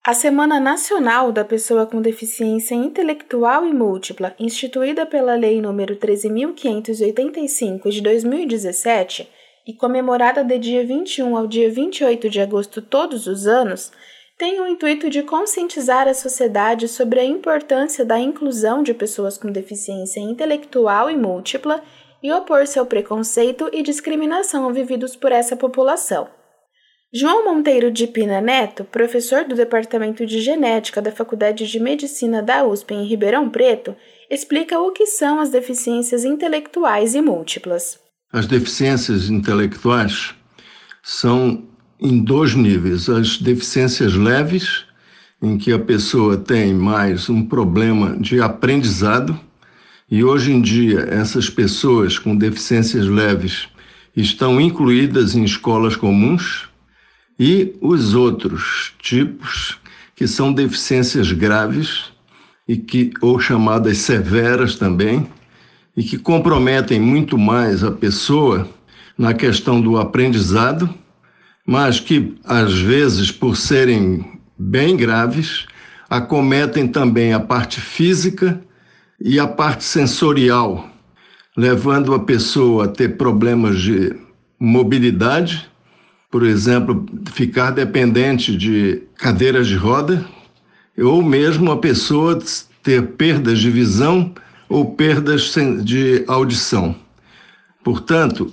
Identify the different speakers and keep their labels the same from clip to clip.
Speaker 1: A Semana Nacional da Pessoa com Deficiência Intelectual e Múltipla, instituída pela Lei nº 13.585 de 2017 e comemorada de dia 21 ao dia 28 de agosto todos os anos, tem o intuito de conscientizar a sociedade sobre a importância da inclusão de pessoas com deficiência intelectual e múltipla e opor-se ao preconceito e discriminação vividos por essa população. João Monteiro de Pina Neto, professor do Departamento de Genética da Faculdade de Medicina da USP em Ribeirão Preto, explica o que são as deficiências intelectuais e múltiplas.
Speaker 2: As deficiências intelectuais são em dois níveis. As deficiências leves, em que a pessoa tem mais um problema de aprendizado, e hoje em dia essas pessoas com deficiências leves estão incluídas em escolas comuns, e os outros tipos, que são deficiências graves, ou chamadas severas também, e que comprometem muito mais a pessoa na questão do aprendizado, mas que, às vezes, por serem bem graves, acometem também a parte física e a parte sensorial, levando a pessoa a ter problemas de mobilidade, por exemplo, ficar dependente de cadeiras de roda, ou mesmo a pessoa ter perdas de visão ou perdas de audição. Portanto,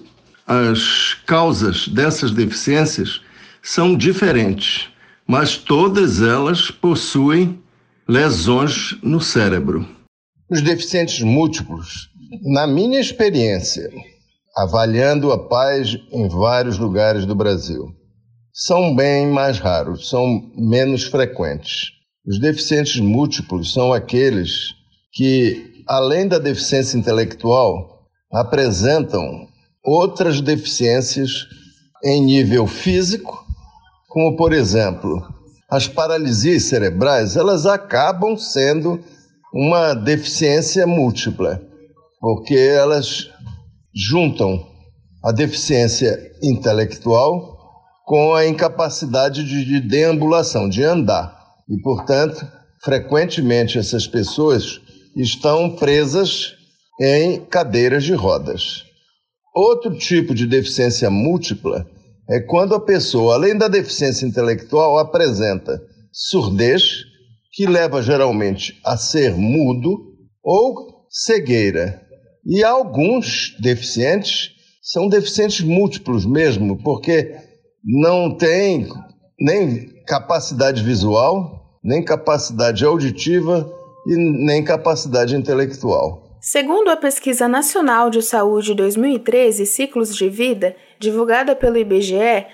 Speaker 2: as causas dessas deficiências são diferentes, mas todas elas possuem lesões no cérebro.
Speaker 3: Os deficientes múltiplos, na minha experiência, avaliando a paz em vários lugares do Brasil, são bem mais raros, são menos frequentes. Os deficientes múltiplos são aqueles que, além da deficiência intelectual, apresentam outras deficiências em nível físico, como, por exemplo, as paralisias cerebrais, elas acabam sendo uma deficiência múltipla, porque elas juntam a deficiência intelectual com a incapacidade de deambulação, de andar. E, portanto, frequentemente essas pessoas estão presas em cadeiras de rodas. Outro tipo de deficiência múltipla é quando a pessoa, além da deficiência intelectual, apresenta surdez, que leva geralmente a ser mudo, ou cegueira. E alguns deficientes são deficientes múltiplos mesmo, porque não têm nem capacidade visual, nem capacidade auditiva e nem capacidade intelectual.
Speaker 1: Segundo a Pesquisa Nacional de Saúde 2013, Ciclos de Vida, divulgada pelo IBGE,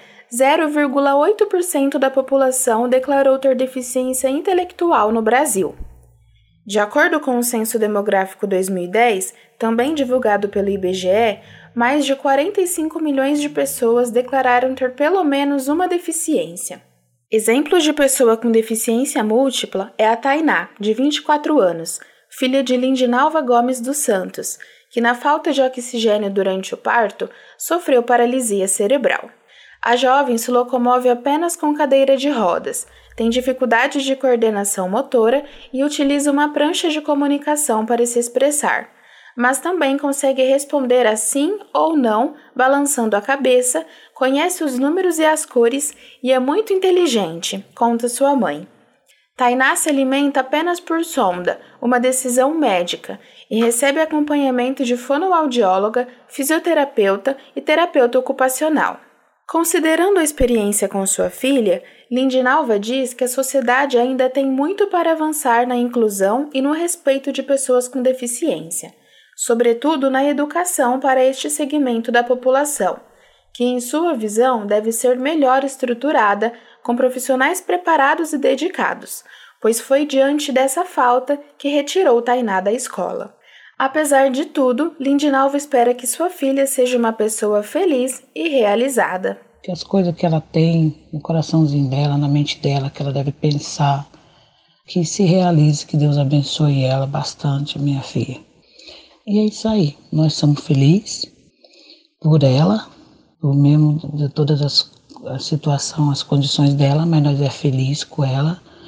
Speaker 1: 0,8% da população declarou ter deficiência intelectual no Brasil. De acordo com o Censo Demográfico 2010, também divulgado pelo IBGE, mais de 45 milhões de pessoas declararam ter pelo menos uma deficiência. Exemplos de pessoa com deficiência múltipla é a Tainá, de 24 anos, filha de Lindinalva Gomes dos Santos, que na falta de oxigênio durante o parto, sofreu paralisia cerebral. A jovem se locomove apenas com cadeira de rodas, tem dificuldade de coordenação motora e utiliza uma prancha de comunicação para se expressar, mas também consegue responder a sim ou não, balançando a cabeça, conhece os números e as cores e é muito inteligente, conta sua mãe. Tainá se alimenta apenas por sonda, uma decisão médica, e recebe acompanhamento de fonoaudióloga, fisioterapeuta e terapeuta ocupacional. Considerando a experiência com sua filha, Lindinalva diz que a sociedade ainda tem muito para avançar na inclusão e no respeito de pessoas com deficiência, sobretudo na educação para este segmento da população, que, em sua visão, deve ser melhor estruturada, com profissionais preparados e dedicados, pois foi diante dessa falta que retirou Tainá da escola. Apesar de tudo, Lindinalva espera que sua filha seja uma pessoa feliz e realizada.
Speaker 4: Que as coisas que ela tem no coraçãozinho dela, na mente dela, que ela deve pensar, que se realize, que Deus abençoe ela bastante, minha filha. E é isso aí, nós somos felizes por ela, por mesmo de todas as situações, as condições dela, mas nós é feliz com ela,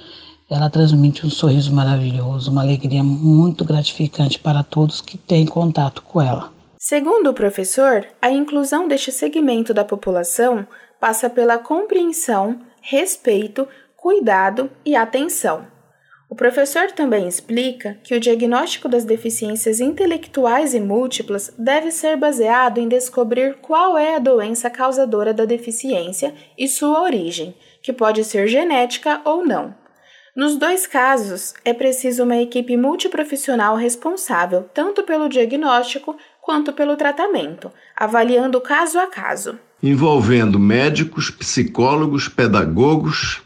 Speaker 4: ela transmite um sorriso maravilhoso, uma alegria muito gratificante para todos que têm contato com ela.
Speaker 1: Segundo o professor, a inclusão deste segmento da população passa pela compreensão, respeito, cuidado e atenção. O professor também explica que o diagnóstico das deficiências intelectuais e múltiplas deve ser baseado em descobrir qual é a doença causadora da deficiência e sua origem, que pode ser genética ou não. Nos dois casos, é preciso uma equipe multiprofissional responsável tanto pelo diagnóstico quanto pelo tratamento, avaliando caso a caso.
Speaker 2: Envolvendo médicos, psicólogos, pedagogos,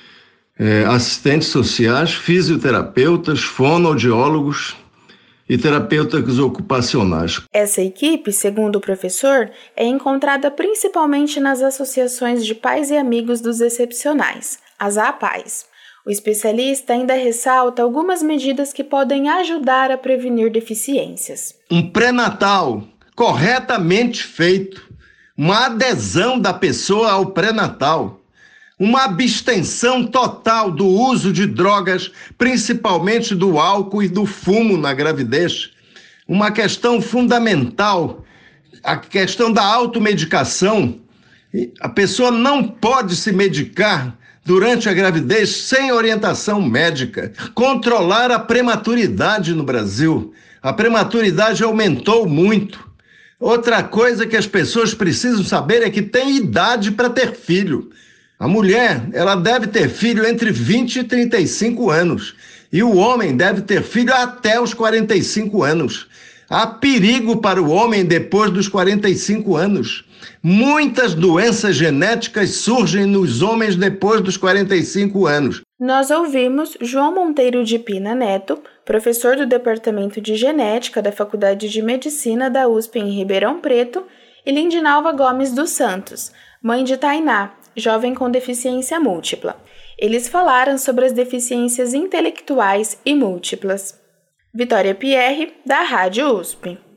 Speaker 2: assistentes sociais, fisioterapeutas, fonoaudiólogos e terapeutas ocupacionais.
Speaker 1: Essa equipe, segundo o professor, é encontrada principalmente nas associações de pais e amigos dos excepcionais, as APAES. O especialista ainda ressalta algumas medidas que podem ajudar a prevenir deficiências.
Speaker 2: Um pré-natal corretamente feito, uma adesão da pessoa ao pré-natal, uma abstenção total do uso de drogas, principalmente do álcool e do fumo na gravidez. Uma questão fundamental, a questão da automedicação. A pessoa não pode se medicar durante a gravidez sem orientação médica. Controlar a prematuridade no Brasil. A prematuridade aumentou muito. Outra coisa que as pessoas precisam saber é que tem idade para ter filho. A mulher, ela deve ter filho entre 20 e 35 anos. E o homem deve ter filho até os 45 anos. Há perigo para o homem depois dos 45 anos. Muitas doenças genéticas surgem nos homens depois dos 45 anos.
Speaker 1: Nós ouvimos João Monteiro de Pina Neto, professor do Departamento de Genética da Faculdade de Medicina da USP em Ribeirão Preto, e Lindinalva Gomes dos Santos, mãe de Tainá, jovem com deficiência múltipla. Eles falaram sobre as deficiências intelectuais e múltiplas. Vitória Pierre, da Rádio USP.